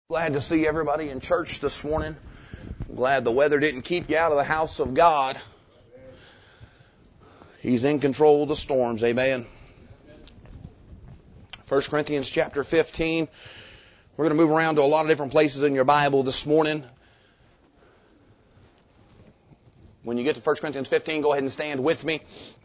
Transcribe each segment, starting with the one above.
Glad to see everybody in church this morning. Glad the weather didn't keep you out of the house of God. He's in control of the storms. Amen. 1 Corinthians chapter 15. We're going to move around to a lot of different places in your Bible this morning. When you get to 1 Corinthians 15, go ahead and stand with me.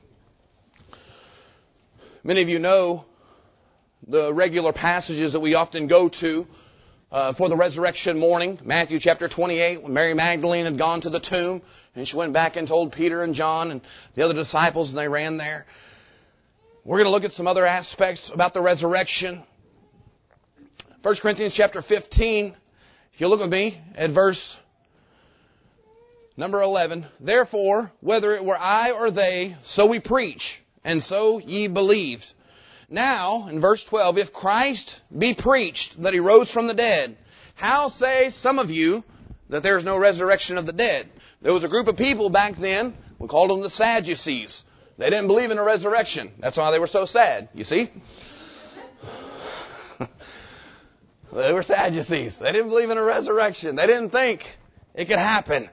Many of you know the regular passages that we often go to for the resurrection morning. Matthew chapter 28, when Mary Magdalene had gone to the tomb, and she went back and told Peter and John and the other disciples, and they ran there. We're going to look at some other aspects about the resurrection. 1 Corinthians chapter 15, if you look with me at verse number 11. Therefore, whether it were I or they, so we preach, and so ye believed. Now, in verse 12, if Christ be preached that He rose from the dead, how say some of you that there is no resurrection of the dead? There was a group of people back then, we called them the Sadducees. They didn't believe in a resurrection. That's why they were so sad, you see? They were Sadducees. They didn't believe in a resurrection. They didn't think it could happen.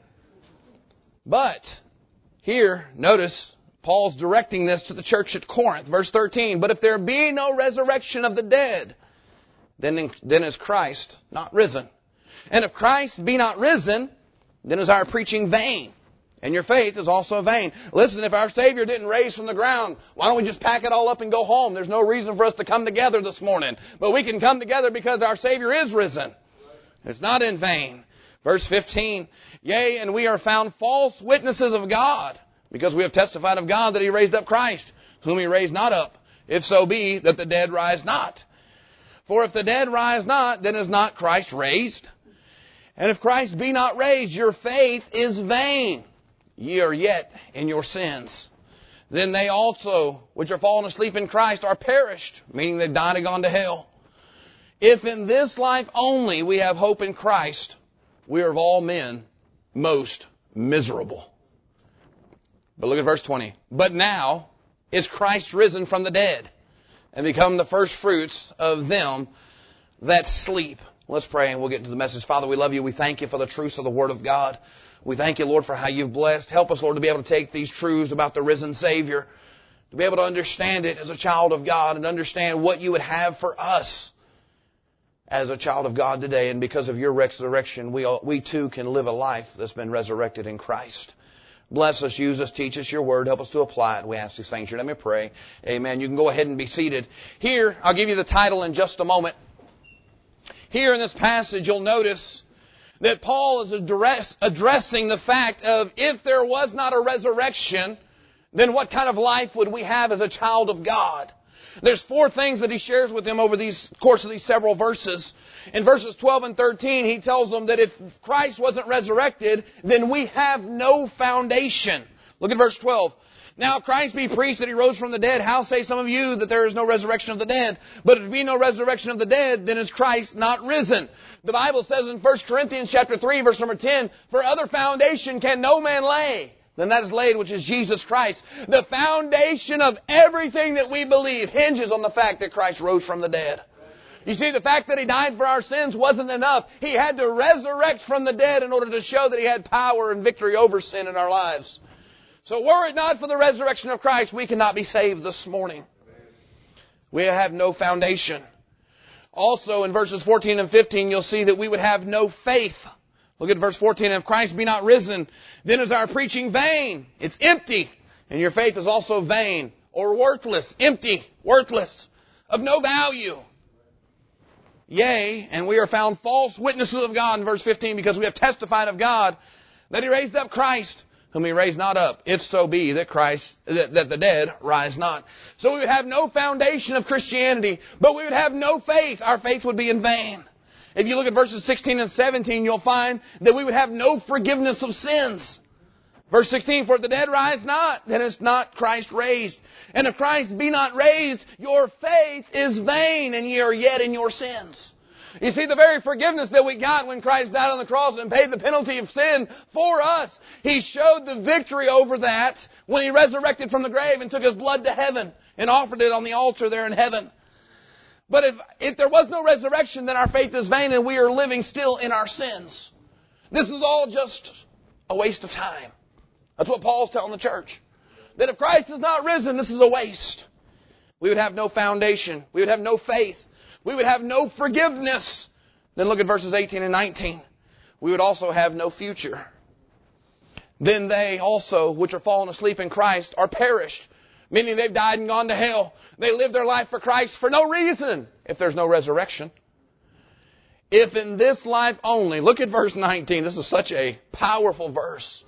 But here, notice, Paul's directing this to the church at Corinth. Verse 13, but if there be no resurrection of the dead, then is Christ not risen. And if Christ be not risen, then is our preaching vain, and your faith is also vain. Listen, if our Savior didn't raise from the ground, why don't we just pack it all up and go home? There's no reason for us to come together this morning. But we can come together because our Savior is risen. It's not in vain. Verse 15, yea, and we are found false witnesses of God, because we have testified of God that He raised up Christ, whom He raised not up, if so be that the dead rise not. For if the dead rise not, then is not Christ raised. And if Christ be not raised, your faith is vain. Ye are yet in your sins. Then they also, which are fallen asleep in Christ, are perished, meaning they've died and gone to hell. If in this life only we have hope in Christ, we are of all men most miserable. But look at verse 20. But now is Christ risen from the dead and become the first fruits of them that sleep. Let's pray and we'll get to the message. Father, we love you. We thank you for the truths of the Word of God. We thank you, Lord, for how you've blessed. Help us, Lord, to be able to take these truths about the risen Savior, to be able to understand it as a child of God and understand what you would have for us as a child of God today. And because of your resurrection, we too can live a life that's been resurrected in Christ. Bless us, use us, teach us your word. Help us to apply it. We ask these things. Let me pray. Amen. You can go ahead and be seated. Here, I'll give you the title in just a moment. Here in this passage, you'll notice that Paul is addressing the fact of if there was not a resurrection, then what kind of life would we have as a child of God? There's four things that he shares with them over the course of these several verses. In verses 12 and 13, he tells them that if Christ wasn't resurrected, then we have no foundation. Look at verse 12. Now if Christ be preached that He rose from the dead, how say some of you that there is no resurrection of the dead? But if there be no resurrection of the dead, then is Christ not risen? The Bible says in 1 Corinthians chapter 3, verse number 10, for other foundation can no man lay than that is laid, which is Jesus Christ. The foundation of everything that we believe hinges on the fact that Christ rose from the dead. You see, the fact that He died for our sins wasn't enough. He had to resurrect from the dead in order to show that He had power and victory over sin in our lives. So were it not for the resurrection of Christ, we cannot be saved this morning. We have no foundation. Also, in verses 14 and 15, you'll see that we would have no faith. Look at verse 14. If Christ be not risen, then is our preaching vain. It's empty. And your faith is also vain or worthless. Empty, worthless, of no value. Yea, and we are found false witnesses of God in verse 15 because we have testified of God that He raised up Christ, whom He raised not up, if so be that that the dead rise not. So we would have no foundation of Christianity, but we would have no faith. Our faith would be in vain. If you look at verses 16 and 17, you'll find that we would have no forgiveness of sins. Verse 16, for if the dead rise not, then is not Christ raised. And if Christ be not raised, your faith is vain, and ye are yet in your sins. You see, the very forgiveness that we got when Christ died on the cross and paid the penalty of sin for us, He showed the victory over that when He resurrected from the grave and took His blood to heaven and offered it on the altar there in heaven. But if there was no resurrection, then our faith is vain and we are living still in our sins. This is all just a waste of time. That's what Paul's telling the church. That if Christ is not risen, this is a waste. We would have no foundation. We would have no faith. We would have no forgiveness. Then look at verses 18 and 19. We would also have no future. Then they also, which are fallen asleep in Christ, are perished. Meaning they've died and gone to hell. They live their life for Christ for no reason if there's no resurrection. If in this life only, look at verse 19. This is such a powerful verse.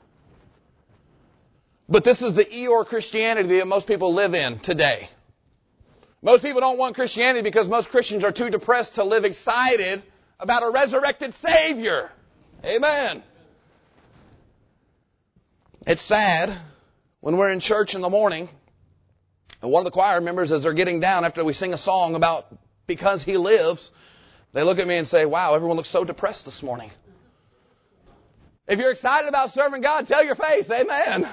But this is the Eeyore Christianity that most people live in today. Most people don't want Christianity because most Christians are too depressed to live excited about a resurrected Savior. Amen. It's sad when we're in church in the morning and one of the choir members, as they're getting down after we sing a song about because He lives, they look at me and say, wow, everyone looks so depressed this morning. If you're excited about serving God, tell your face, amen.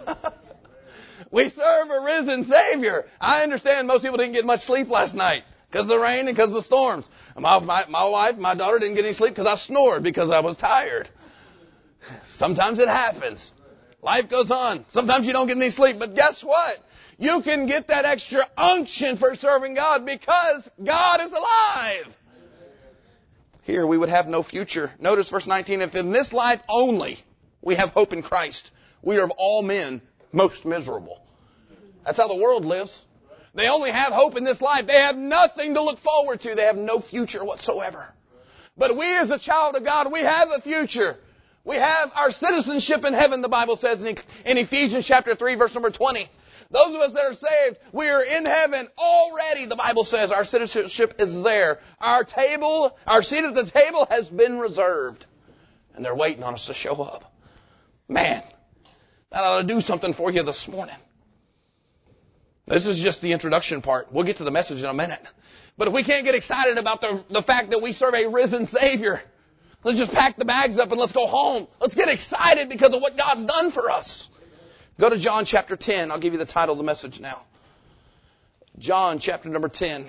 We serve a risen Savior. I understand most people didn't get much sleep last night because of the rain and because of the storms. My wife, my daughter didn't get any sleep because I snored because I was tired. Sometimes it happens. Life goes on. Sometimes you don't get any sleep, but guess what? You can get that extra unction for serving God because God is alive. Here we would have no future. Notice verse 19, if in this life only we have hope in Christ, we are of all men most miserable. That's how the world lives. They only have hope in this life. They have nothing to look forward to. They have no future whatsoever. But we as a child of God, we have a future. We have our citizenship in heaven, the Bible says in Ephesians chapter 3, verse number 20. Those of us that are saved, we are in heaven already, the Bible says. Our citizenship is there. Our seat at the table has been reserved. And they're waiting on us to show up. Man, that ought to do something for you this morning. This is just the introduction part. We'll get to the message in a minute. But if we can't get excited about the fact that we serve a risen Savior, let's just pack the bags up and let's go home. Let's get excited because of what God's done for us. Go to John chapter 10. I'll give you the title of the message now. John chapter number 10.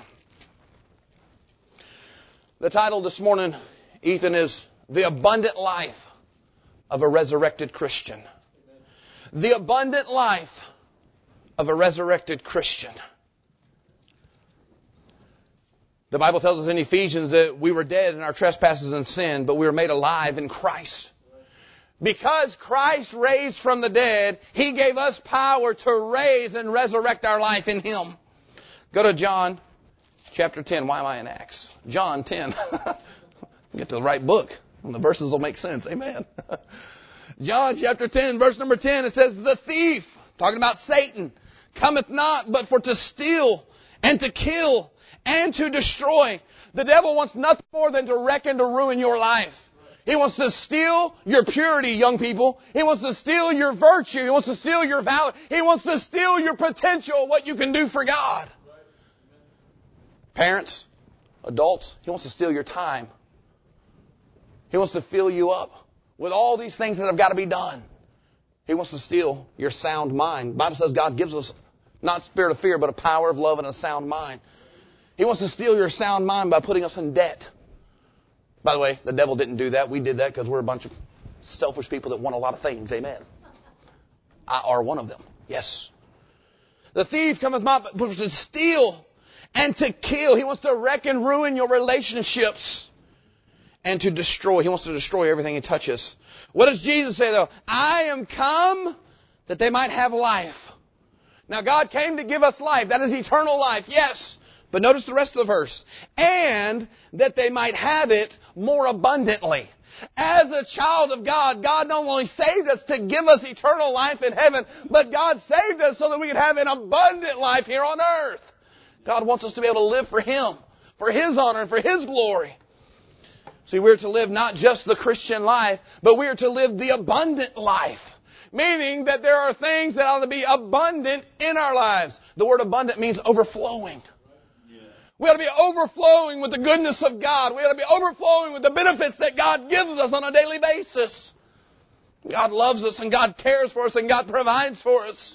The title this morning, Ethan, is The Abundant Life of a Resurrected Christian. The abundant life of a resurrected Christian. The Bible tells us in Ephesians that we were dead in our trespasses and sin, but we were made alive in Christ. Because Christ raised from the dead, He gave us power to raise and resurrect our life in Him. Go to John chapter 10. Why am I in Acts? John 10. Get to the right book, and the verses will make sense. Amen. John chapter 10, verse number 10, it says, the thief, talking about Satan, cometh not but for to steal and to kill and to destroy. The devil wants nothing more than to wreck and to ruin your life. He wants to steal your purity, young people. He wants to steal your virtue. He wants to steal your valor. He wants to steal your potential, what you can do for God. Parents, adults, he wants to steal your time. He wants to fill you up with all these things that have got to be done. He wants to steal your sound mind. The Bible says God gives us not spirit of fear, but a power of love and a sound mind. He wants to steal your sound mind by putting us in debt. By the way, the devil didn't do that. We did that because we're a bunch of selfish people that want a lot of things. Amen. I are one of them. Yes. The thief cometh not but to steal and to kill. He wants to wreck and ruin your relationships and to destroy. He wants to destroy everything he touches. What does Jesus say though? I am come that they might have life. Now God came to give us life. That is eternal life. Yes. But notice the rest of the verse. And that they might have it more abundantly. As a child of God, God not only saved us to give us eternal life in heaven, but God saved us so that we could have an abundant life here on earth. God wants us to be able to live for Him, for His honor and for His glory. See, we're to live not just the Christian life, but we are to live the abundant life. Meaning that there are things that ought to be abundant in our lives. The word abundant means overflowing. We ought to be overflowing with the goodness of God. We ought to be overflowing with the benefits that God gives us on a daily basis. God loves us and God cares for us and God provides for us.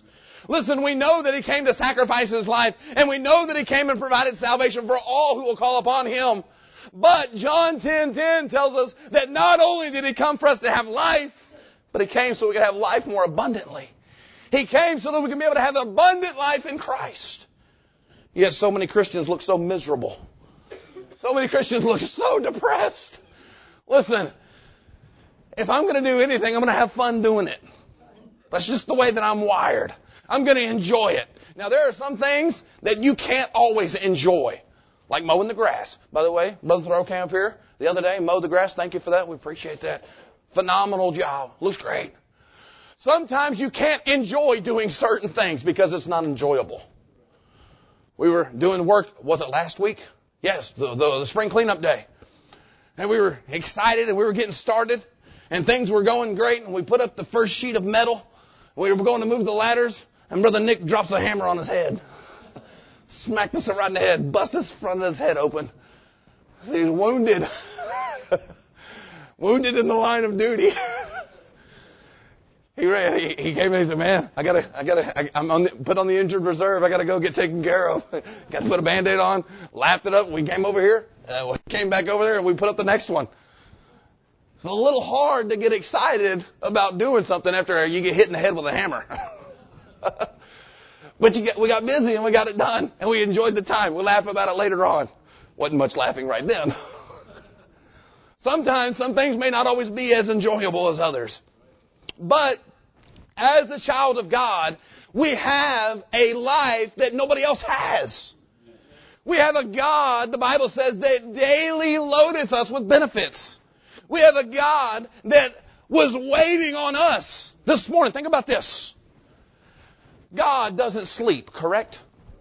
Listen, we know that He came to sacrifice His life, and we know that He came and provided salvation for all who will call upon Him. But John 10:10 tells us that not only did He come for us to have life, but He came so we could have life more abundantly. He came so that we can be able to have abundant life in Christ. Yet so many Christians look so miserable. So many Christians look so depressed. Listen, if I'm going to do anything, I'm going to have fun doing it. That's just the way that I'm wired. I'm going to enjoy it. Now, there are some things that you can't always enjoy, like mowing the grass. By the way, Brother Thoreau came up here the other day and mowed the grass. Thank you for that. We appreciate that. Phenomenal job. Looks great. Sometimes you can't enjoy doing certain things because it's not enjoyable. We were doing work, was it last week? Yes, the spring cleanup day. And we were excited and we were getting started and things were going great and we put up the first sheet of metal. We were going to move the ladders and Brother Nick drops a hammer on his head. Smacked us right in the head, busted his front of his head open. He's wounded. Wounded in the line of duty. He ran. He came in and he said, "Man, I'm put on the injured reserve. I gotta go get taken care of. Got to put a Band-Aid on." Lapped it up. We came over here. We came back over there and we put up the next one. It's a little hard to get excited about doing something after you get hit in the head with a hammer. But we got busy and we got it done and we enjoyed the time. We'll laugh about it later on. Wasn't much laughing right then. Sometimes some things may not always be as enjoyable as others. But as a child of God, we have a life that nobody else has. We have a God, the Bible says, that daily loadeth us with benefits. We have a God that was waiting on us this morning. Think about this. God doesn't sleep, correct?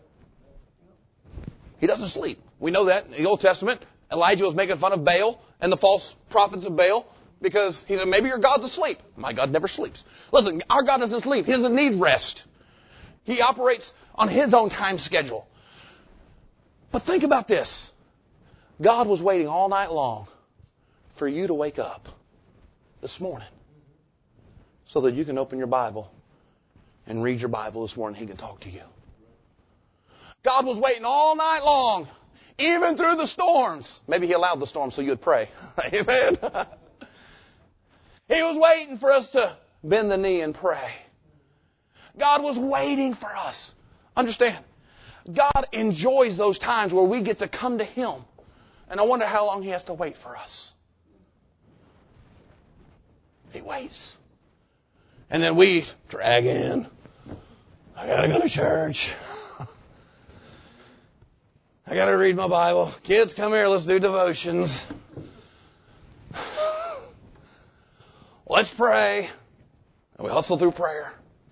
He doesn't sleep. We know that in the Old Testament. Elijah was making fun of Baal and the false prophets of Baal because he said, maybe your God's asleep. My God never sleeps. Listen, our God doesn't sleep. He doesn't need rest. He operates on His own time schedule. But think about this. God was waiting all night long for you to wake up this morning so that you can open your Bible and read your Bible this morning. He can talk to you. God was waiting all night long, even through the storms. Maybe He allowed the storms so you would pray. Amen. He was waiting for us to bend the knee and pray. God was waiting for us. Understand, God enjoys those times where we get to come to Him. And I wonder how long He has to wait for us. He waits. And then we drag in. I got to go to church. I got to read my Bible. Kids, come here. Let's do devotions. Let's pray. And we hustle through prayer.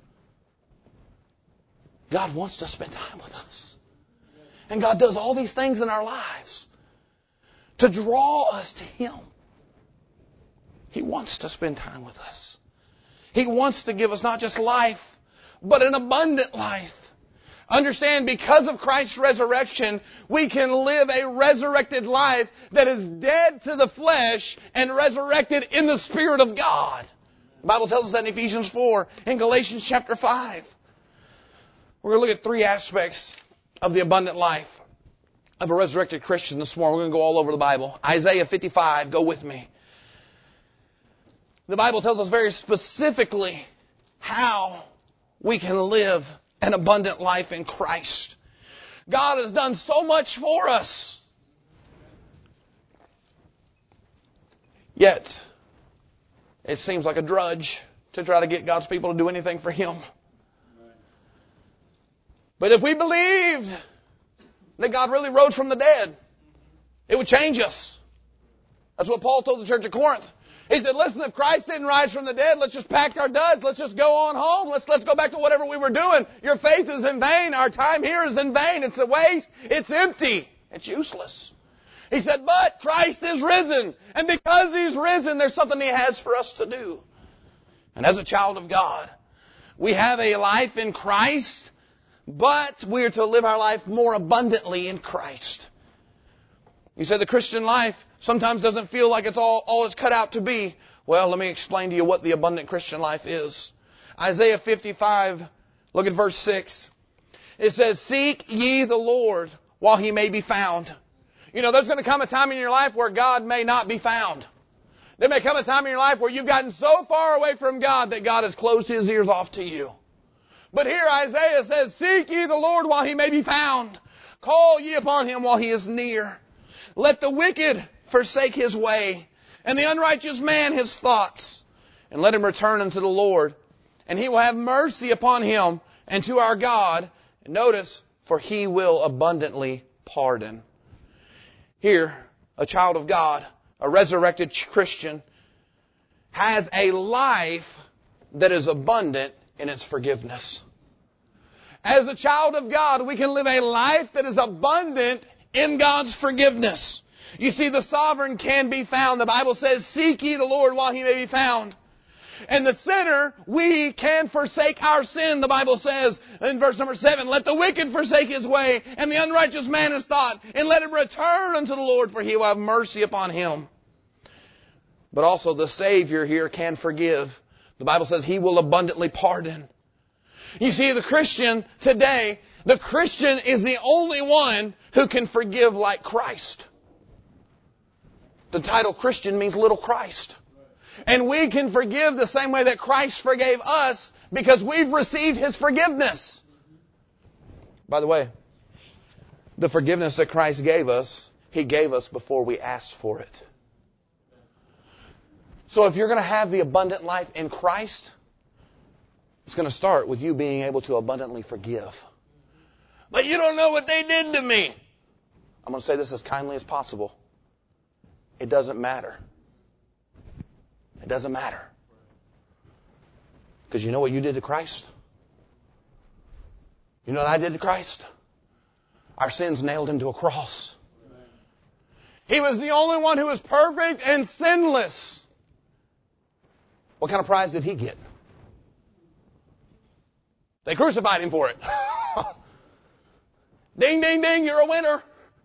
God wants to spend time with us. And God does all these things in our lives to draw us to Him. He wants to spend time with us. He wants to give us not just life, but an abundant life. Understand, because of Christ's resurrection, we can live a resurrected life that is dead to the flesh and resurrected in the Spirit of God. The Bible tells us that in Ephesians 4, in Galatians chapter 5. We're going to look at three aspects of the abundant life of a resurrected Christian this morning. We're going to go all over the Bible. Isaiah 55, go with me. The Bible tells us very specifically how we can live an abundant life in Christ. God has done so much for us. Yet, it seems like a drudge to try to get God's people to do anything for Him. But if we believed that God really rose from the dead, it would change us. That's what Paul told the church of Corinth. He said, listen, if Christ didn't rise from the dead, let's just pack our duds. Let's just go on home. Let's go back to whatever we were doing. Your faith is in vain. Our time here is in vain. It's a waste. It's empty. It's useless. He said, but Christ is risen. And because He's risen, there's something He has for us to do. And as a child of God, we have a life in Christ, but we are to live our life more abundantly in Christ. You say the Christian life sometimes doesn't feel like it's all it's cut out to be. Well, let me explain to you what the abundant Christian life is. Isaiah 55 Look at verse 6. It says, seek ye the Lord while He may be found. You know, there's going to come a time in your life where God may not be found. There may come a time in your life where you've gotten so far away from God that God has closed His ears off to you. But here Isaiah says, seek ye the Lord while He may be found. Call ye upon Him while He is near. Let the wicked forsake his way, and the unrighteous man his thoughts. And let him return unto the Lord, and He will have mercy upon him and to our God. And notice, for He will abundantly pardon. Here, a child of God, a resurrected Christian, has a life that is abundant in its forgiveness. As a child of God, we can live a life that is abundant in God's forgiveness. You see, the sovereign can be found. The Bible says, seek ye the Lord while He may be found. And the sinner, we can forsake our sin, the Bible says in verse number 7. Let the wicked forsake his way, and the unrighteous man his thought, and let him return unto the Lord, for He will have mercy upon him. But also the Savior here can forgive. The Bible says He will abundantly pardon. You see, the Christian today, the Christian is the only one who can forgive like Christ. The title Christian means little Christ. And we can forgive the same way that Christ forgave us because we've received His forgiveness. By the way, the forgiveness that Christ gave us, He gave us before we asked for it. So if you're going to have the abundant life in Christ, it's going to start with you being able to abundantly forgive. But you don't know what they did to me. I'm going to say this as kindly as possible. It doesn't matter. It doesn't matter. Because you know what you did to Christ? You know what I did to Christ? Our sins nailed Him to a cross. He was the only one who was perfect and sinless. What kind of prize did He get? They crucified Him for it. Ding, ding, ding, you're a winner.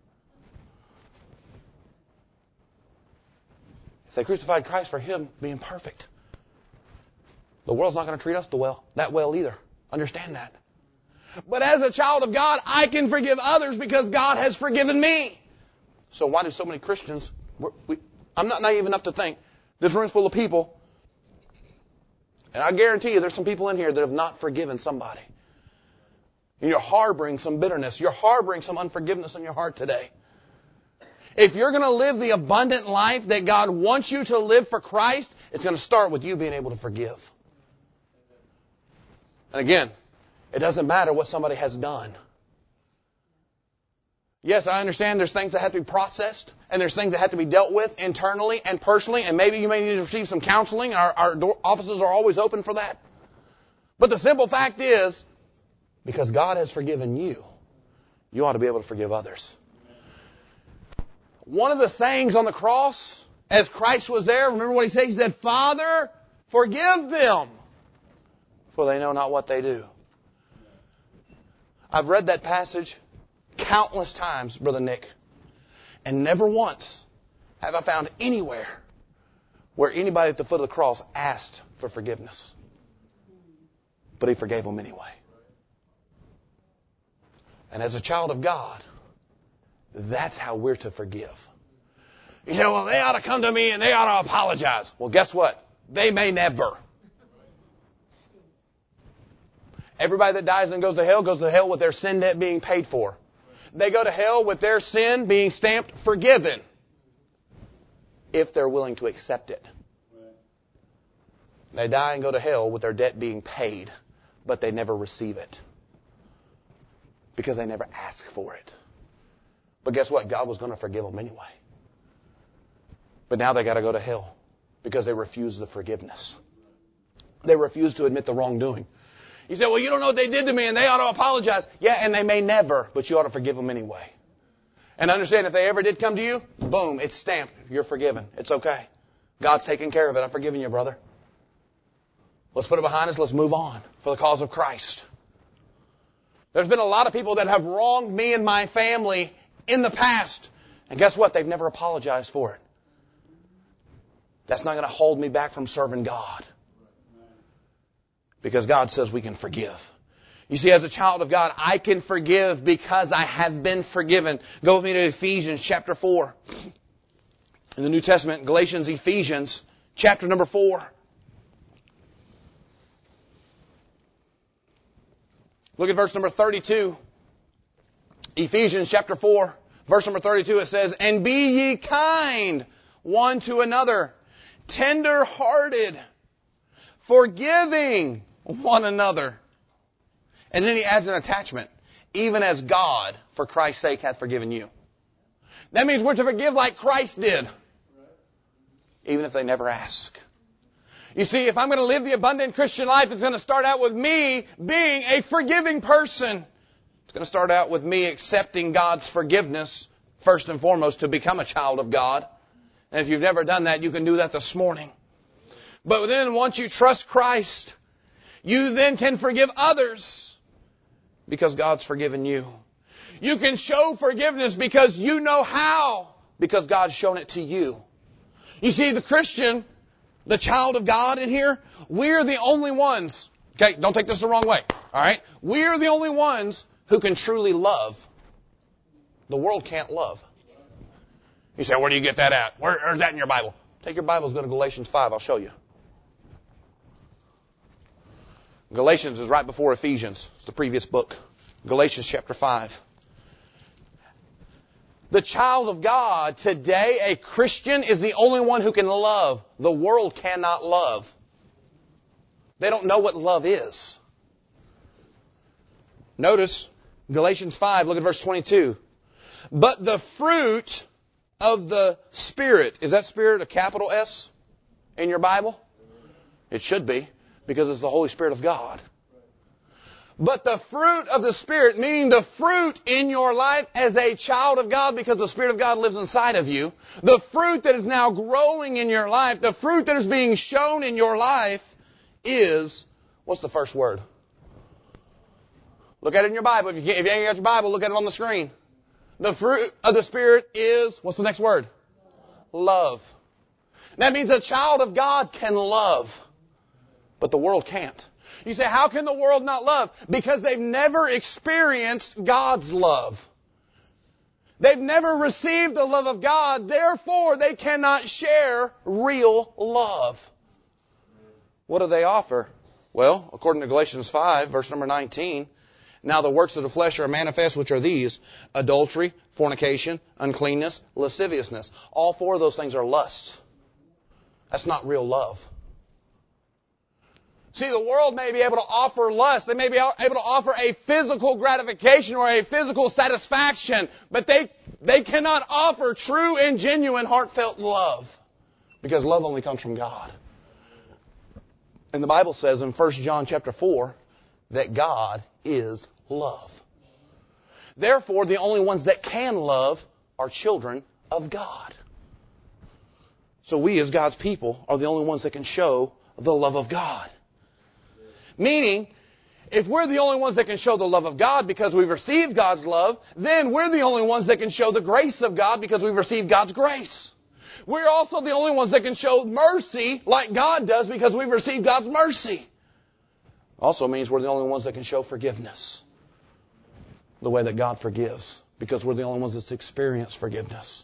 If they crucified Christ for Him being perfect, the world's not going to treat us that well either. Understand that. But as a child of God, I can forgive others because God has forgiven me. So why do so many Christians... I'm not naive enough to think this room's full of people, and I guarantee you there's some people in here that have not forgiven somebody. And you're harboring some bitterness. You're harboring some unforgiveness in your heart today. If you're going to live the abundant life that God wants you to live for Christ, it's going to start with you being able to forgive. And again, it doesn't matter what somebody has done. Yes, I understand there's things that have to be processed, and there's things that have to be dealt with internally and personally, and maybe you may need to receive some counseling. Our offices are always open for that. But the simple fact is, because God has forgiven you, you ought to be able to forgive others. One of the sayings on the cross, as Christ was there, remember what He said? He said, Father, forgive them, for they know not what they do. I've read that passage countless times, Brother Nick, and never once have I found anywhere where anybody at the foot of the cross asked for forgiveness. But He forgave them anyway. And as a child of God, that's how we're to forgive. You say, well, they ought to come to me and they ought to apologize. Well, guess what? They may never. Everybody that dies and goes to hell with their sin debt being paid for. They go to hell with their sin being stamped forgiven, if they're willing to accept it. They die and go to hell with their debt being paid, but they never receive it because they never ask for it. But guess what? God was going to forgive them anyway. But now they got to go to hell because they refuse the forgiveness. They refuse to admit the wrongdoing. You say, well, you don't know what they did to me and they ought to apologize. Yeah, and they may never, but you ought to forgive them anyway. And understand, if they ever did come to you, boom, it's stamped. You're forgiven. It's okay. God's taking care of it. I've forgiven you, brother. Let's put it behind us. Let's move on for the cause of Christ. There's been a lot of people that have wronged me and my family in the past. And guess what? They've never apologized for it. That's not going to hold me back from serving God. Because God says we can forgive. You see, as a child of God, I can forgive because I have been forgiven. Go with me to Ephesians chapter 4. In the New Testament, Galatians, Ephesians, chapter number 4. Look at verse number 32. Ephesians chapter 4, verse number 32, it says, "And be ye kind one to another, tender-hearted, forgiving one another." And then he adds an attachment. "Even as God, for Christ's sake, hath forgiven you." That means we're to forgive like Christ did. Even if they never ask. You see, if I'm going to live the abundant Christian life, it's going to start out with me being a forgiving person. It's going to start out with me accepting God's forgiveness, first and foremost, to become a child of God. And if you've never done that, you can do that this morning. But then once you trust Christ, you then can forgive others because God's forgiven you. You can show forgiveness because you know how, because God's shown it to you. You see, the Christian, the child of God in here, we're the only ones. Okay, don't take this the wrong way. All right? We're the only ones who can truly love. The world can't love. You say, where do you get that at? Where's that in your Bible? Take your Bibles, go to Galatians 5. I'll show you. Galatians is right before Ephesians. It's the previous book. Galatians chapter 5. The child of God today, a Christian, is the only one who can love. The world cannot love. They don't know what love is. Notice Galatians 5, look at verse 22. "But the fruit of the Spirit," is that Spirit a capital S in your Bible? It should be, because it's the Holy Spirit of God. "But the fruit of the Spirit," meaning the fruit in your life as a child of God, because the Spirit of God lives inside of you, the fruit that is now growing in your life, the fruit that is being shown in your life is, what's the first word? Look at it in your Bible. If you ain't got your Bible, look at it on the screen. The fruit of the Spirit is, what's the next word? Love. That means a child of God can love, but the world can't. You say, how can the world not love? Because they've never experienced God's love. They've never received the love of God, therefore they cannot share real love. What do they offer? Well, according to Galatians 5, verse number 19, "Now the works of the flesh are manifest, which are these: adultery, fornication, uncleanness, lasciviousness." All four of those things are lusts. That's not real love. See, the world may be able to offer lust. They may be able to offer a physical gratification or a physical satisfaction, but they cannot offer true and genuine heartfelt love, because love only comes from God. And the Bible says in 1 John chapter 4 that God is love. Therefore, the only ones that can love are children of God. So we as God's people are the only ones that can show the love of God. Meaning, if we're the only ones that can show the love of God because we've received God's love, then we're the only ones that can show the grace of God because we've received God's grace. We're also the only ones that can show mercy like God does because we've received God's mercy. Also means we're the only ones that can show forgiveness the way that God forgives, because we're the only ones that's experienced forgiveness.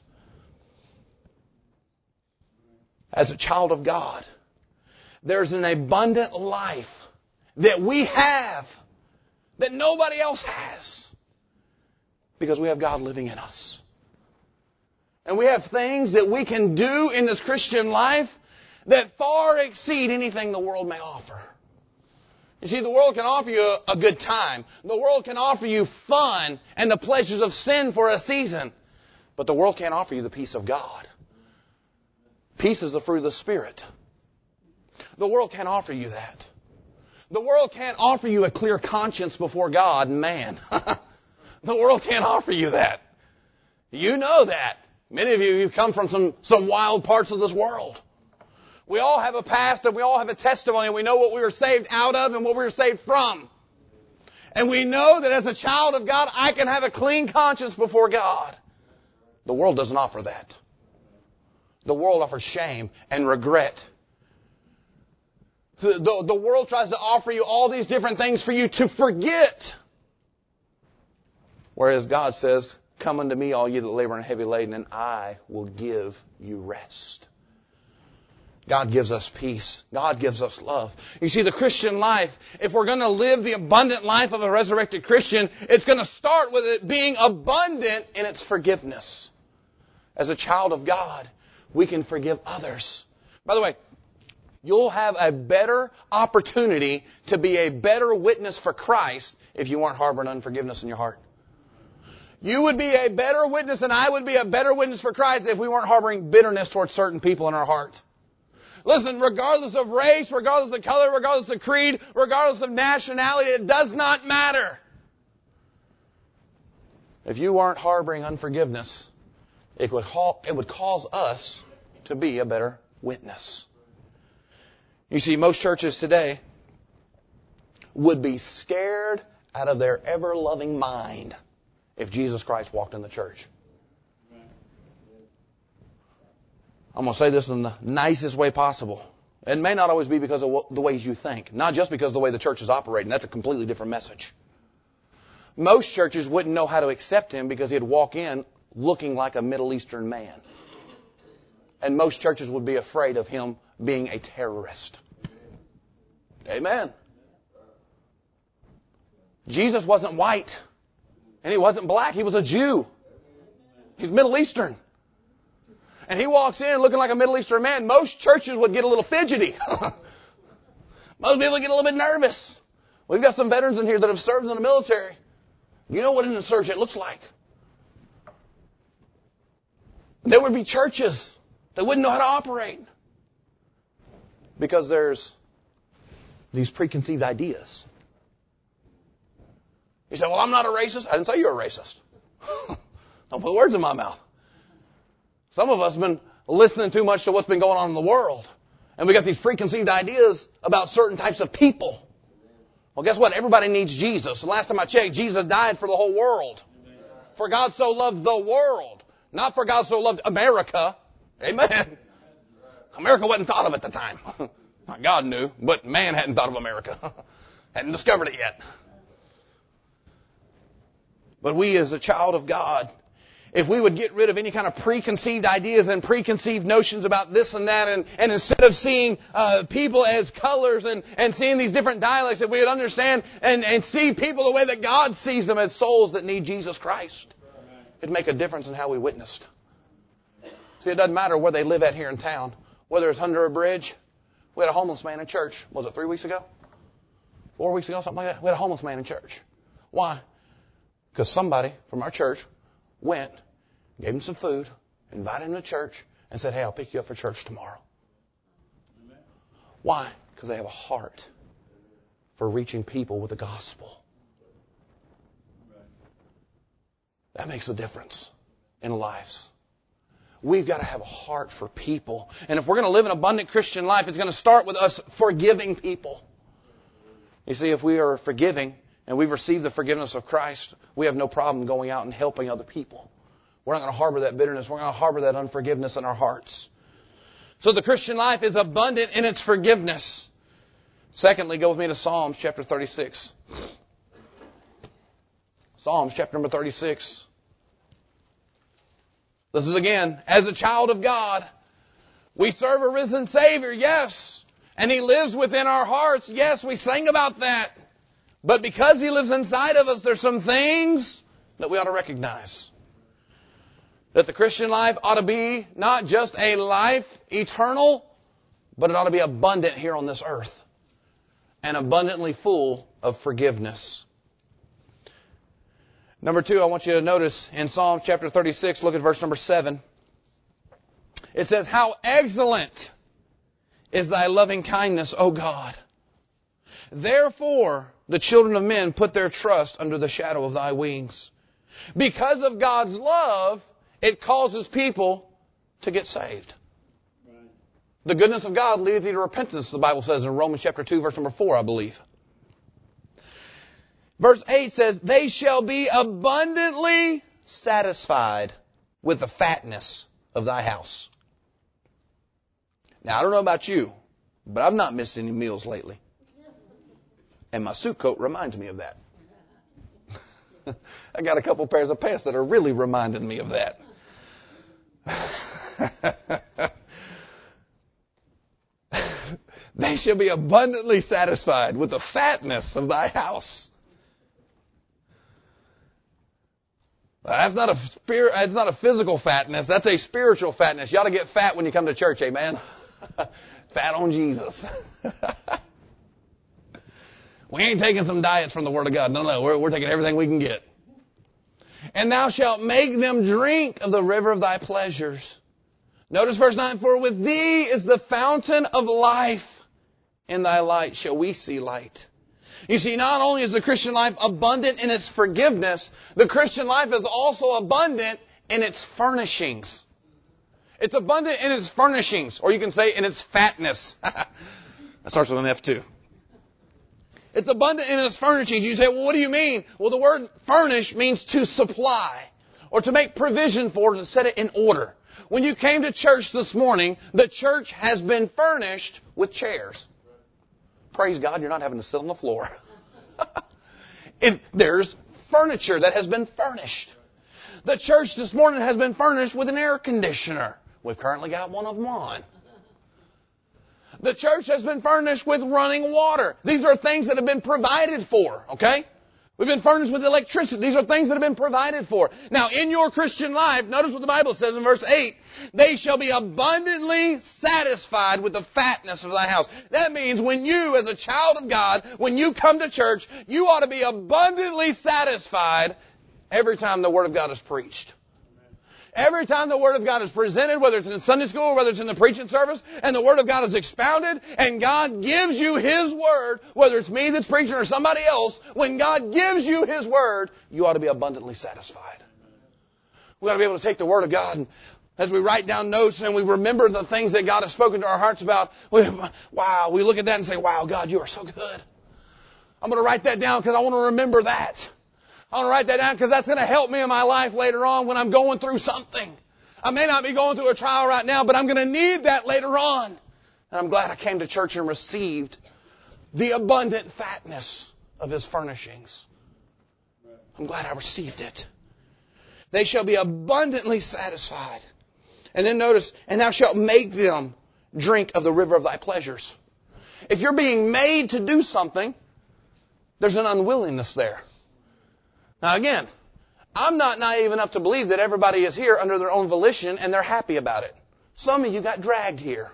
As a child of God, there's an abundant life that we have that nobody else has, because we have God living in us. And we have things that we can do in this Christian life that far exceed anything the world may offer. You see, the world can offer you a good time. The world can offer you fun and the pleasures of sin for a season. But the world can't offer you the peace of God. Peace is the fruit of the Spirit. The world can't offer you that. The world can't offer you a clear conscience before God and man. The world can't offer you that. You know that. Many of you have come from some wild parts of this world. We all have a past and we all have a testimony. We know what we were saved out of and what we were saved from. And we know that as a child of God, I can have a clean conscience before God. The world doesn't offer that. The world offers shame and regret. The world tries to offer you all these different things for you to forget. Whereas God says, come unto me, all you that labor and heavy laden, and I will give you rest. God gives us peace. God gives us love. You see, the Christian life, if we're going to live the abundant life of a resurrected Christian, it's going to start with it being abundant in its forgiveness. As a child of God, we can forgive others. By the way, you'll have a better opportunity to be a better witness for Christ if you aren't harboring unforgiveness in your heart. You would be a better witness and I would be a better witness for Christ if we weren't harboring bitterness towards certain people in our heart. Listen, regardless of race, regardless of color, regardless of creed, regardless of nationality, it does not matter. If you aren't harboring unforgiveness, it would cause us to be a better witness. You see, most churches today would be scared out of their ever-loving mind if Jesus Christ walked in the church. I'm going to say this in the nicest way possible. It may not always be because of the ways you think. Not just because of the way the church is operating. That's a completely different message. Most churches wouldn't know how to accept him because he'd walk in looking like a Middle Eastern man. And most churches would be afraid of him being a terrorist. Amen. Jesus wasn't white. And he wasn't black. He was a Jew. He's Middle Eastern. And he walks in looking like a Middle Eastern man. Most churches would get a little fidgety. Most people get a little bit nervous. We've got some veterans in here that have served in the military. You know what an insurgent looks like. There would be churches that wouldn't know how to operate. Because there's these preconceived ideas. You say, well, I'm not a racist. I didn't say you're a racist. Don't put words in my mouth. Some of us have been listening too much to what's been going on in the world. And we got these preconceived ideas about certain types of people. Well, guess what? Everybody needs Jesus. And last time I checked, Jesus died for the whole world. For God so loved the world. Not for God so loved America. Amen. America wasn't thought of at the time. God knew, but man hadn't thought of America. Hadn't discovered it yet. But we as a child of God, if we would get rid of any kind of preconceived ideas and preconceived notions about this and that, and instead of seeing people as colors and seeing these different dialects, if we would understand and see people the way that God sees them as souls that need Jesus Christ, it'd make a difference in how we witnessed. See, it doesn't matter where they live at here in town, whether it's under a bridge. We had a homeless man in church. Was it 3 weeks ago? 4 weeks ago, something like that? We had a homeless man in church. Why? Because somebody from our church went, gave him some food, invited him to church, and said, hey, I'll pick you up for church tomorrow. Amen. Why? Because they have a heart for reaching people with the gospel. Right. That makes a difference in lives. We've got to have a heart for people. And if we're going to live an abundant Christian life, it's going to start with us forgiving people. You see, if we are forgiving, and we've received the forgiveness of Christ, we have no problem going out and helping other people. We're not going to harbor that bitterness. We're going to harbor that unforgiveness in our hearts. So the Christian life is abundant in its forgiveness. Secondly, go with me to Psalms chapter 36. Psalms chapter number 36. This is again, as a child of God, we serve a risen Savior, yes. And He lives within our hearts, yes, we sang about that. But because He lives inside of us, there's some things that we ought to recognize. That the Christian life ought to be not just a life eternal, but it ought to be abundant here on this earth. And abundantly full of forgiveness. Number 2, I want you to notice in Psalm chapter 36, look at verse number 7. It says, how excellent is thy loving kindness, O God. Therefore, the children of men put their trust under the shadow of thy wings. Because of God's love, it causes people to get saved. Right. The goodness of God leadeth thee to repentance, the Bible says in Romans chapter 2, verse number 4, I believe. Verse 8 says, they shall be abundantly satisfied with the fatness of thy house. Now, I don't know about you, But I've not missed any meals lately. And my suit coat reminds me of that. I got a couple pairs of pants that are really reminding me of that. They shall be abundantly satisfied with the fatness of thy house. That's not a physical fatness. That's a spiritual fatness. You ought to get fat when you come to church, amen? Fat on Jesus. We ain't taking some diets from the Word of God. No. We're taking everything we can get. And thou shalt make them drink of the river of thy pleasures. Notice verse 9, for with thee is the fountain of life. In thy light shall we see light. You see, not only is the Christian life abundant in its forgiveness, the Christian life is also abundant in its furnishings. It's abundant in its furnishings, or you can say in its fatness. That starts with an F too. It's abundant in its furnishings. You say, well, what do you mean? Well, the word furnish means to supply, or to make provision for, to set it in order. When you came to church this morning, the church has been furnished with chairs. Praise God, you're not having to sit on the floor. There's furniture that has been furnished. The church this morning has been furnished with an air conditioner. We've currently got one of them on. The church has been furnished with running water. These are things that have been provided for, okay? We've been furnished with electricity. These are things that have been provided for. Now, in your Christian life, notice what the Bible says in verse 8. They shall be abundantly satisfied with the fatness of thy house. That means when you, as a child of God, when you come to church, you ought to be abundantly satisfied every time the Word of God is preached. Every time the Word of God is presented, whether it's in Sunday school or whether it's in the preaching service, and the Word of God is expounded, and God gives you His Word, whether it's me that's preaching or somebody else, when God gives you His Word, you ought to be abundantly satisfied. We ought to be able to take the Word of God, and as we write down notes and we remember the things that God has spoken to our hearts about, we look at that and say, wow, God, you are so good. I'm going to write that down because I want to remember that. I want to write that down because that's going to help me in my life later on when I'm going through something. I may not be going through a trial right now, but I'm going to need that later on. And I'm glad I came to church and received the abundant fatness of His furnishings. I'm glad I received it. They shall be abundantly satisfied. And then notice, and thou shalt make them drink of the river of thy pleasures. If you're being made to do something, there's an unwillingness there. Now again, I'm not naive enough to believe that everybody is here under their own volition and they're happy about it. Some of you got dragged here.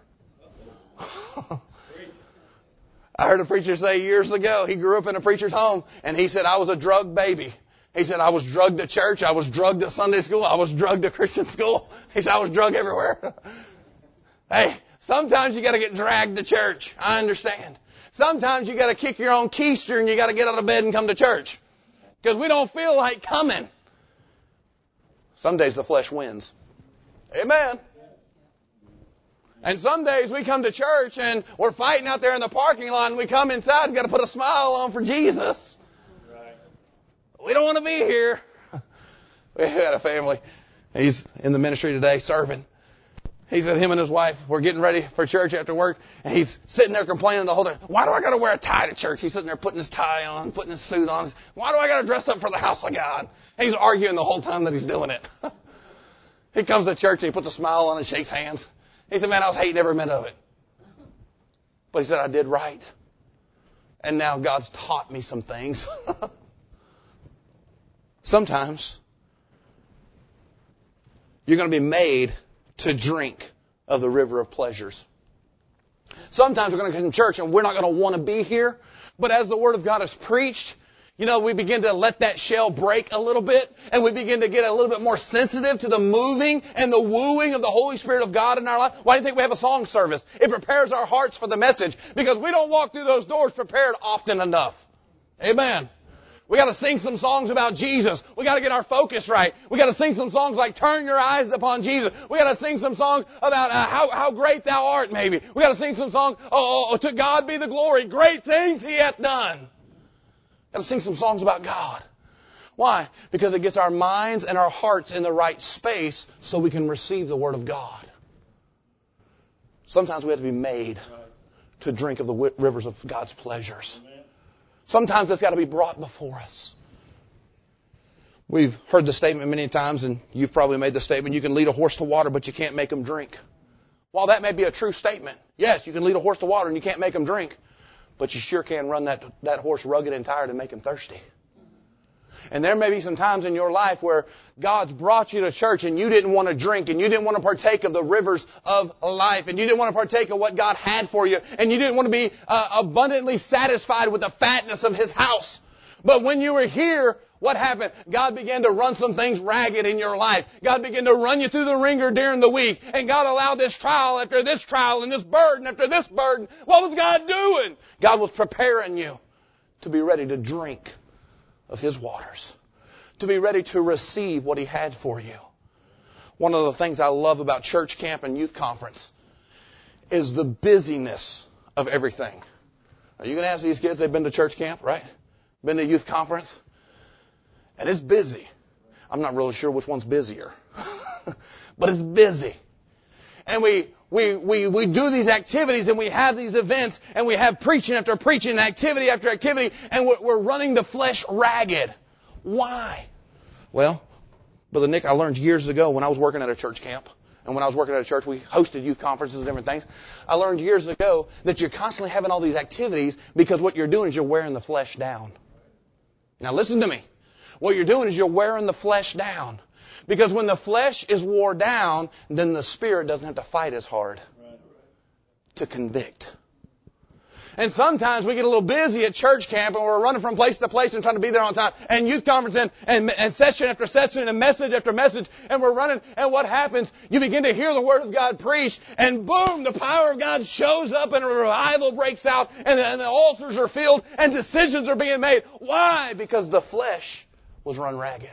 I heard a preacher say years ago, he grew up in a preacher's home, and he said, I was a drug baby. He said, I was drugged to church, I was drugged to Sunday school, I was drugged to Christian school. He said, I was drugged everywhere. Hey, sometimes you got to get dragged to church. I understand. Sometimes you got to kick your own keister and you got to get out of bed and come to church. Because we don't feel like coming. Some days the flesh wins. Amen. And some days we come to church and we're fighting out there in the parking lot, and we come inside and got to put a smile on for Jesus. We don't want to be here. We had a family. He's in the ministry today serving. He said him and his wife were getting ready for church after work, and he's sitting there complaining the whole time. Why do I got to wear a tie to church? He's sitting there putting his tie on, putting his suit on. Why do I got to dress up for the house of God? And he's arguing the whole time that he's doing it. He comes to church and he puts a smile on and shakes hands. He said, man, I was hating every minute of it. But he said, I did right. And now God's taught me some things. Sometimes you're going to be made to drink of the river of pleasures. Sometimes we're going to come to church and we're not going to want to be here. But as the Word of God is preached, we begin to let that shell break a little bit, and we begin to get a little bit more sensitive to the moving and the wooing of the Holy Spirit of God in our life. Why do you think we have a song service? It prepares our hearts for the message, because we don't walk through those doors prepared often enough. Amen. We got to sing some songs about Jesus. We got to get our focus right. We got to sing some songs like "Turn Your Eyes Upon Jesus." We got to sing some songs about how great Thou art. Maybe we got to sing some songs. To God be the glory, great things He hath done. Got to sing some songs about God. Why? Because it gets our minds and our hearts in the right space so we can receive the Word of God. Sometimes we have to be made to drink of the rivers of God's pleasures. Sometimes it's got to be brought before us. We've heard the statement many times, and you've probably made the statement, you can lead a horse to water, but you can't make him drink. While that may be a true statement, yes, you can lead a horse to water and you can't make him drink, but you sure can run that horse rugged and tired and make him thirsty. And there may be some times in your life where God's brought you to church and you didn't want to drink and you didn't want to partake of the rivers of life and you didn't want to partake of what God had for you and you didn't want to be abundantly satisfied with the fatness of His house. But when you were here, what happened? God began to run some things ragged in your life. God began to run you through the ringer during the week. And God allowed this trial after this trial and this burden after this burden. What was God doing? God was preparing you to be ready to drink of His waters, to be ready to receive what He had for you. One of the things I love about church camp and youth conference is the busyness of everything. Now, you can ask these kids, they've been to church camp, right? Been to youth conference. And it's busy. I'm not really sure which one's busier. But it's busy. And we do these activities and we have these events and we have preaching after preaching and activity after activity and we're running the flesh ragged. Why? Well, Brother Nick, I learned years ago when I was working at a church camp and when I was working at a church, we hosted youth conferences and different things. I learned years ago that you're constantly having all these activities because what you're doing is you're wearing the flesh down. Now listen to me. What you're doing is you're wearing the flesh down. Because when the flesh is wore down, then the Spirit doesn't have to fight as hard to convict. And sometimes we get a little busy at church camp and we're running from place to place and trying to be there on time. And youth conference and session after session and message after message. And we're running. And what happens? You begin to hear the Word of God preached. And boom, the power of God shows up and a revival breaks out. And the altars are filled and decisions are being made. Why? Because the flesh was run ragged.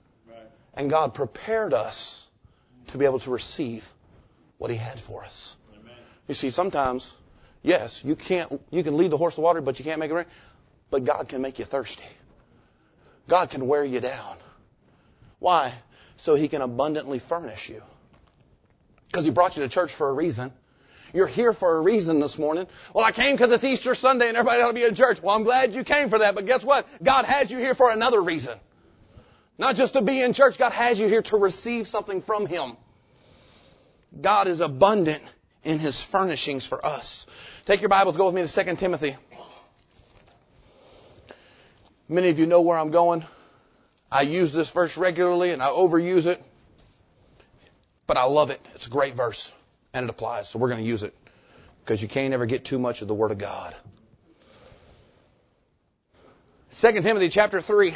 And God prepared us to be able to receive what He had for us. Amen. You see, sometimes, yes, you can lead the horse to water, but you can't make it rain. But God can make you thirsty. God can wear you down. Why? So He can abundantly furnish you. Because He brought you to church for a reason. You're here for a reason this morning. Well, I came because it's Easter Sunday and everybody ought to be in church. Well, I'm glad you came for that, but guess what? God had you here for another reason. Not just to be in church. God has you here to receive something from Him. God is abundant in His furnishings for us. Take your Bibles, go with me to 2 Timothy. Many of you know where I'm going. I use this verse regularly and I overuse it. But I love it. It's a great verse. And it applies. So we're going to use it. Because you can't ever get too much of the Word of God. 2 Timothy chapter 3.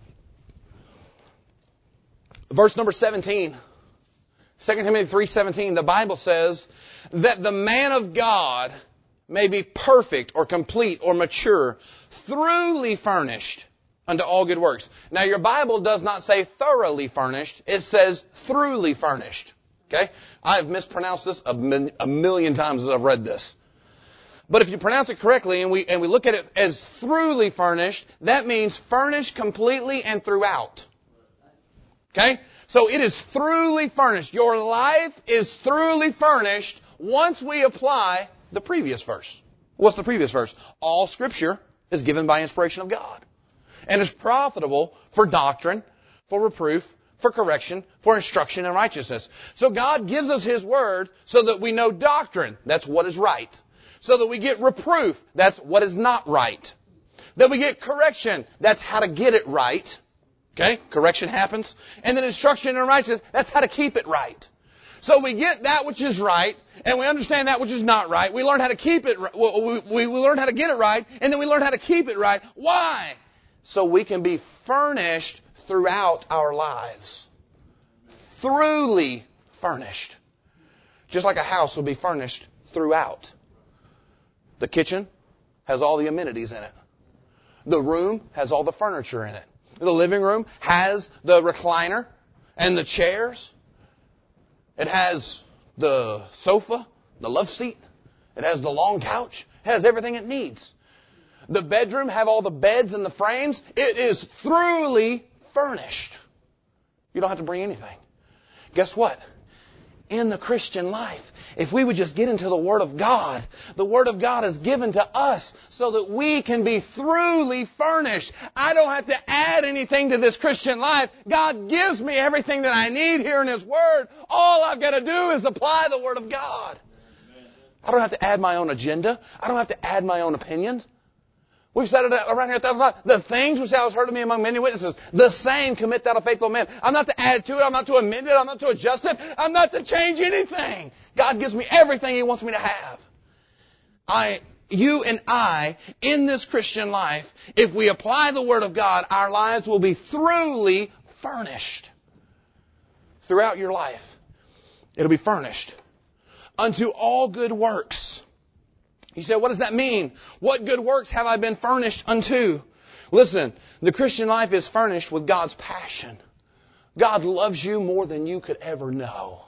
Verse number 17, 2 Timothy 3:17, the Bible says that the man of God may be perfect or complete or mature, thoroughly furnished unto all good works. Now your Bible does not say thoroughly furnished, it says thoroughly furnished. Okay? I've mispronounced this a million times as I've read this. But if you pronounce it correctly and we look at it as thoroughly furnished, that means furnished completely and throughout. Okay? So it is thoroughly furnished. Your life is thoroughly furnished once we apply the previous verse. What's the previous verse? All Scripture is given by inspiration of God and is profitable for doctrine, for reproof, for correction, for instruction in righteousness. So God gives us His Word so that we know doctrine. That's what is right. So that we get reproof. That's what is not right. That we get correction. That's how to get it right. Okay? Correction happens. And then instruction in righteousness, that's how to keep it right. So we get that which is right, and we understand that which is not right. We learn how to keep it right. We learn how to get it right, and then we learn how to keep it right. Why? So we can be furnished throughout our lives. Thoroughly furnished. Just like a house will be furnished throughout. The kitchen has all the amenities in it. The room has all the furniture in it. The living room has the recliner and the chairs. It has the sofa, the love seat. It has the long couch. It has everything it needs. The bedroom have all the beds and the frames. It is thoroughly furnished. You don't have to bring anything. Guess what? In the Christian life, If we would just get into the Word of God, the Word of God is given to us so that we can be truly furnished. I don't have to add anything to this Christian life. God gives me everything that I need here in His Word. All I've got to do is apply the Word of God. I don't have to add my own agenda. I don't have to add my own opinions. We've said it around here 1,000 times. The things which thou hast heard of me among many witnesses, the same commit thou to faithful men. I'm not to add to it. I'm not to amend it. I'm not to adjust it. I'm not to change anything. God gives me everything He wants me to have. You and I, in this Christian life, if we apply the Word of God, our lives will be truly furnished. Throughout your life, it'll be furnished unto all good works. You say, what does that mean? What good works have I been furnished unto? Listen, the Christian life is furnished with God's passion. God loves you more than you could ever know.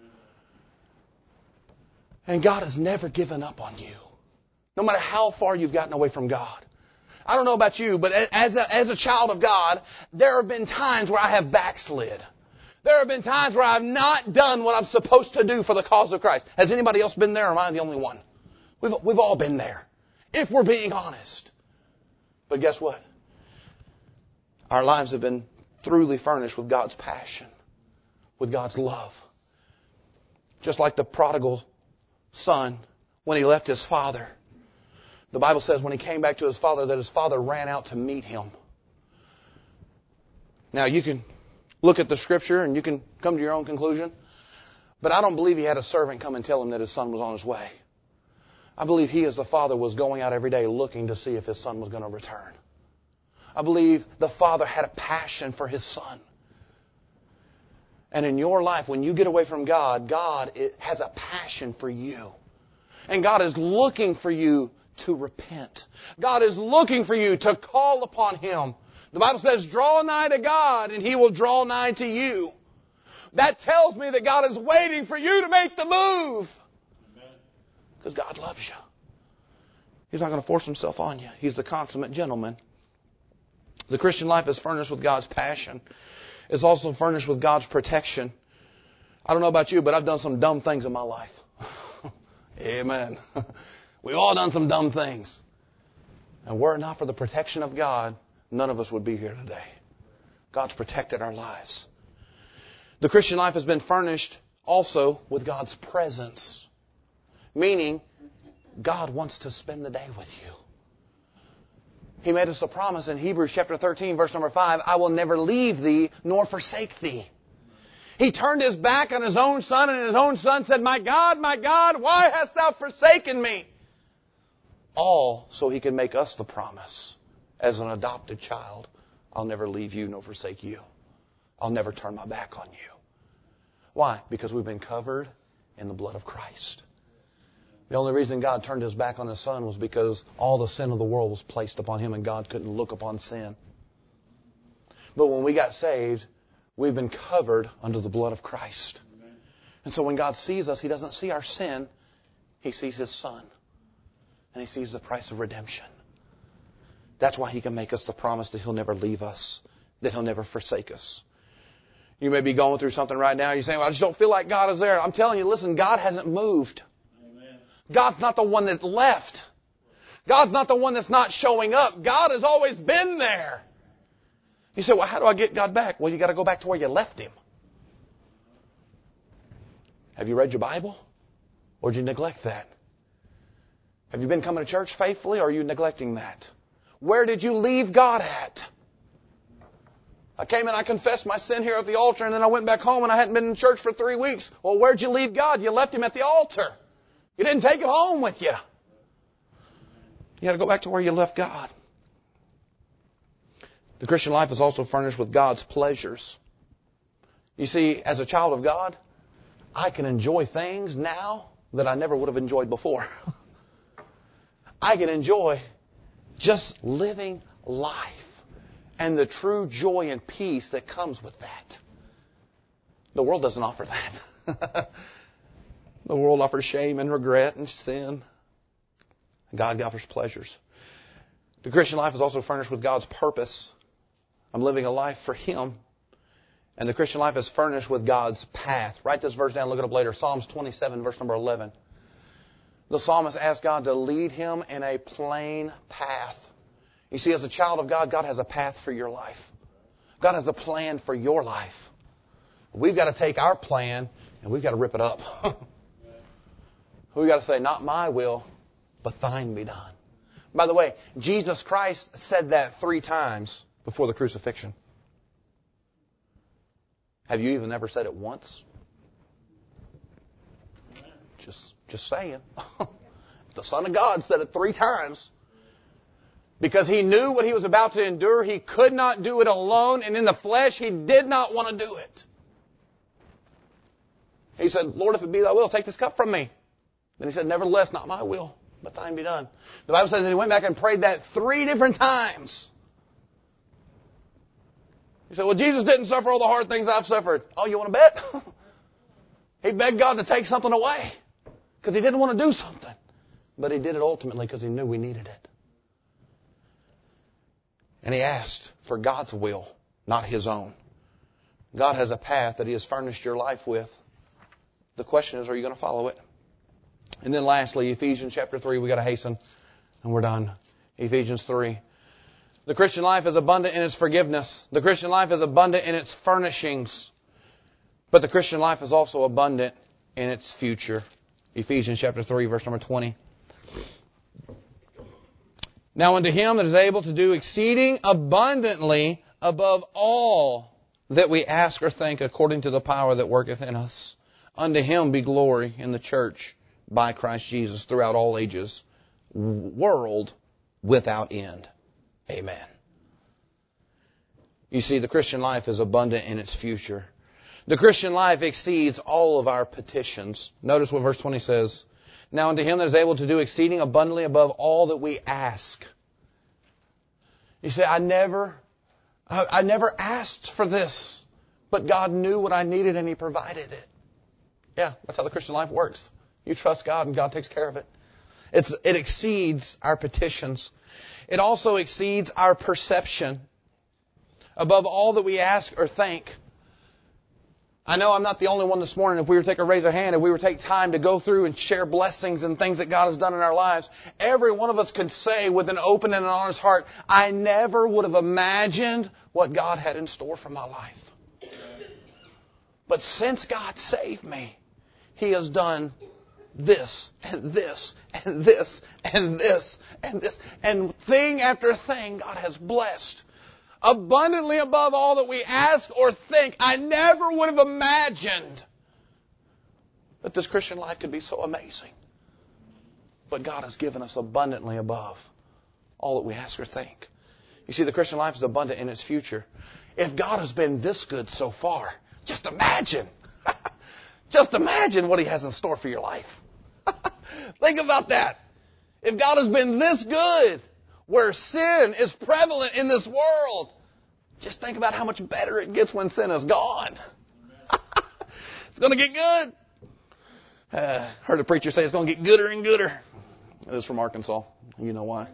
And God has never given up on you. No matter how far you've gotten away from God. I don't know about you, but as a child of God, there have been times where I have backslid. There have been times where I've not done what I'm supposed to do for the cause of Christ. Has anybody else been there, or am I the only one? We've all been there, if we're being honest. But guess what? Our lives have been truly furnished with God's passion, with God's love. Just like the prodigal son, when he left his father, the Bible says when he came back to his father, that his father ran out to meet him. Now, you can look at the Scripture and you can come to your own conclusion, but I don't believe he had a servant come and tell him that his son was on his way. I believe he, as the father, was going out every day looking to see if his son was going to return. I believe the father had a passion for his son. And in your life, when you get away from God, God has a passion for you. And God is looking for you to repent. God is looking for you to call upon Him. The Bible says, draw nigh to God and He will draw nigh to you. That tells me that God is waiting for you to make the move. Because God loves you. He's not going to force Himself on you. He's the consummate gentleman. The Christian life is furnished with God's passion. It's also furnished with God's protection. I don't know about you, but I've done some dumb things in my life. Amen. We've all done some dumb things. And were it not for the protection of God, none of us would be here today. God's protected our lives. The Christian life has been furnished also with God's presence. Meaning, God wants to spend the day with you. He made us a promise in Hebrews chapter 13, verse number 5, I will never leave thee nor forsake thee. He turned His back on His own Son, and His own Son said, my God, why hast thou forsaken me? All so He can make us the promise as an adopted child. I'll never leave you nor forsake you. I'll never turn my back on you. Why? Because we've been covered in the blood of Christ. The only reason God turned His back on His Son was because all the sin of the world was placed upon Him and God couldn't look upon sin. But when we got saved, we've been covered under the blood of Christ. And so when God sees us, He doesn't see our sin. He sees His Son. And He sees the price of redemption. That's why He can make us the promise that He'll never leave us, that He'll never forsake us. You may be going through something right now. You're saying, well, I just don't feel like God is there. I'm telling you, listen, God hasn't moved. God's not the one that left. God's not the one that's not showing up. God has always been there. You say, well, how do I get God back? Well, you got to go back to where you left Him. Have you read your Bible? Or did you neglect that? Have you been coming to church faithfully, or are you neglecting that? Where did you leave God at? I came and I confessed my sin here at the altar, and then I went back home and I hadn't been in church for 3 weeks. Well, where'd you leave God? You left Him at the altar. You didn't take Him home with you. You got to go back to where you left God. The Christian life is also furnished with God's pleasures. You see, as a child of God, I can enjoy things now that I never would have enjoyed before. I can enjoy just living life and the true joy and peace that comes with that. The world doesn't offer that. The world offers shame and regret and sin. God offers pleasures. The Christian life is also furnished with God's purpose. I'm living a life for Him. And the Christian life is furnished with God's path. Write this verse down, look it up later. Psalms 27, verse number 11. The psalmist asked God to lead him in a plain path. You see, as a child of God, God has a path for your life. God has a plan for your life. We've got to take our plan and we've got to rip it up. We've got to say, not my will, but thine be done. By the way, Jesus Christ said that 3 times before the crucifixion. Have you even ever said it once? Just saying. The Son of God said it 3 times. Because He knew what He was about to endure. He could not do it alone. And in the flesh, He did not want to do it. He said, Lord, if it be thy will, take this cup from me. Then He said, nevertheless, not my will, but thine be done. The Bible says that He went back and prayed that 3 different times. You say, well, Jesus didn't suffer all the hard things I've suffered. Oh, you want to bet? He begged God to take something away because He didn't want to do something. But He did it ultimately because He knew we needed it. And He asked for God's will, not His own. God has a path that He has furnished your life with. The question is, are you going to follow it? And then lastly, Ephesians chapter 3, we got to hasten, and we're done. Ephesians 3. The Christian life is abundant in its forgiveness. The Christian life is abundant in its furnishings. But the Christian life is also abundant in its future. Ephesians chapter 3, verse number 20. Now unto Him that is able to do exceeding abundantly above all that we ask or think, according to the power that worketh in us. Unto Him be glory in the church by Christ Jesus throughout all ages, world without end. Amen. You see, the Christian life is abundant in its future. The Christian life exceeds all of our petitions. Notice what verse 20 says. Now unto Him that is able to do exceeding abundantly above all that we ask. You say, I never asked for this, but God knew what I needed and He provided it. Yeah, that's how the Christian life works. You trust God and God takes care of it. It exceeds our petitions. It also exceeds our perception. Above all that we ask or think. I know I'm not the only one this morning. If we were to raise a hand, if we were to take time to go through and share blessings and things that God has done in our lives, every one of us could say with an open and an honest heart, I never would have imagined what God had in store for my life. But since God saved me, He has done this and this and this and this and this. And thing after thing God has blessed. Abundantly above all that we ask or think. I never would have imagined that this Christian life could be so amazing. But God has given us abundantly above all that we ask or think. You see, the Christian life is abundant in its future. If God has been this good so far, just imagine. Just imagine what He has in store for your life. Think about that. If God has been this good, where sin is prevalent in this world, just think about how much better it gets when sin is gone. It's going to get good. Heard a preacher say it's going to get gooder and gooder. This is from Arkansas. You know why.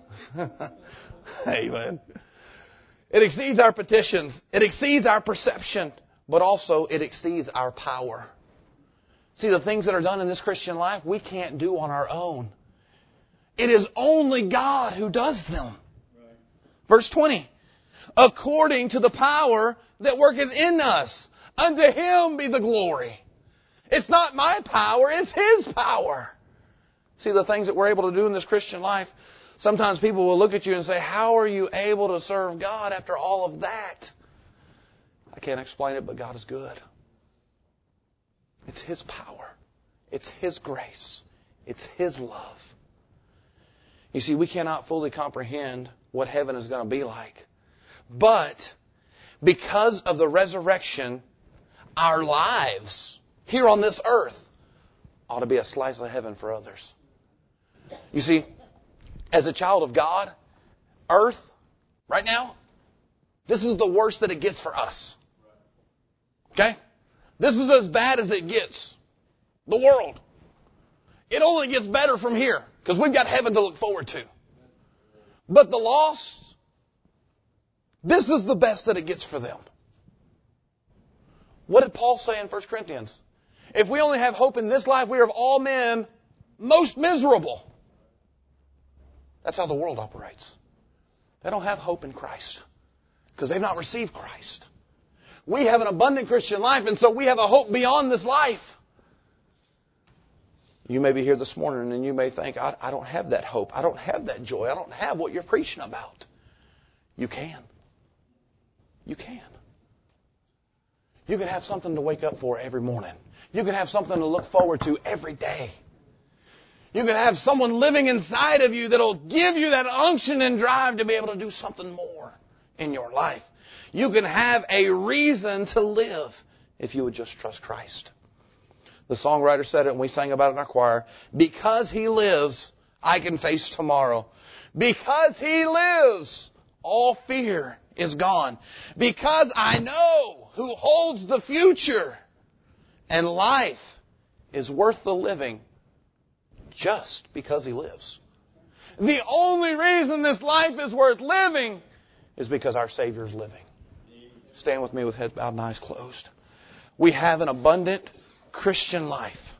Amen. It exceeds our petitions. It exceeds our perception. But also it exceeds our power. See, the things that are done in this Christian life, we can't do on our own. It is only God who does them. Right. Verse 20. According to the power that worketh in us. Unto Him be the glory. It's not my power, it's His power. See, the things that we're able to do in this Christian life, sometimes people will look at you and say, how are you able to serve God after all of that? I can't explain it, but God is good. It's His power. It's His grace. It's His love. You see, we cannot fully comprehend what heaven is going to be like. But because of the resurrection, our lives here on this earth ought to be a slice of heaven for others. You see, as a child of God, earth, right now, this is the worst that it gets for us. Okay? This is as bad as it gets. The world. It only gets better from here because we've got heaven to look forward to. But the lost, this is the best that it gets for them. What did Paul say in 1 Corinthians? If we only have hope in this life, we are of all men most miserable. That's how the world operates. They don't have hope in Christ because they've not received Christ. We have an abundant Christian life, and so we have a hope beyond this life. You may be here this morning and you may think, I don't have that hope. I don't have that joy. I don't have what you're preaching about. You can. You can. You can have something to wake up for every morning. You can have something to look forward to every day. You can have someone living inside of you that'll give you that unction and drive to be able to do something more in your life. You can have a reason to live if you would just trust Christ. The songwriter said it and we sang about it in our choir. Because He lives, I can face tomorrow. Because He lives, all fear is gone. Because I know who holds the future. And life is worth the living just because He lives. The only reason this life is worth living is because our Savior is living. Stand with me with head bowed and eyes closed. We have an abundant Christian life.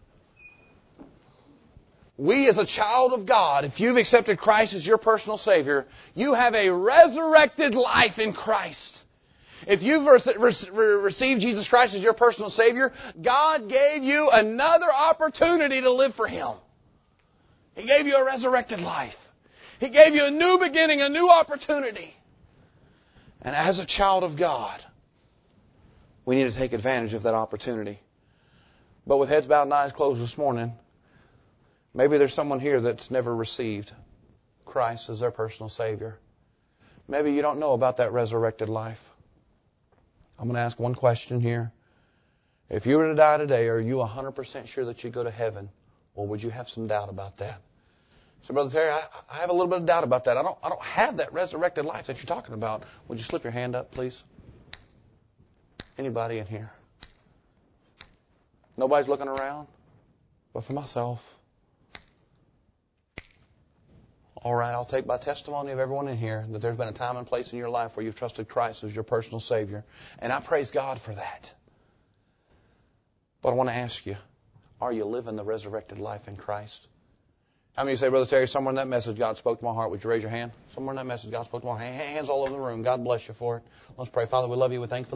We as a child of God, if you've accepted Christ as your personal Savior, you have a resurrected life in Christ. If you've received Jesus Christ as your personal Savior, God gave you another opportunity to live for Him. He gave you a resurrected life. He gave you a new beginning, a new opportunity. And as a child of God, we need to take advantage of that opportunity. But with heads bowed and eyes closed this morning, maybe there's someone here that's never received Christ as their personal Savior. Maybe you don't know about that resurrected life. I'm going to ask one question here. If you were to die today, are you 100% sure that you'd go to heaven? Or would you have some doubt about that? So, Brother Terry, I have a little bit of doubt about that. I don't have that resurrected life that you're talking about. Would you slip your hand up, please? Anybody in here? Nobody's looking around? But for myself. All right, I'll take by testimony of everyone in here that there's been a time and place in your life where you've trusted Christ as your personal Savior. And I praise God for that. But I want to ask you, are you living the resurrected life in Christ? How many of you say, Brother Terry, somewhere in that message God spoke to my heart? Would you raise your hand? Somewhere in that message God spoke to my heart. Hands all over the room. God bless you for it. Let's pray. Father, we love you. We're thankful.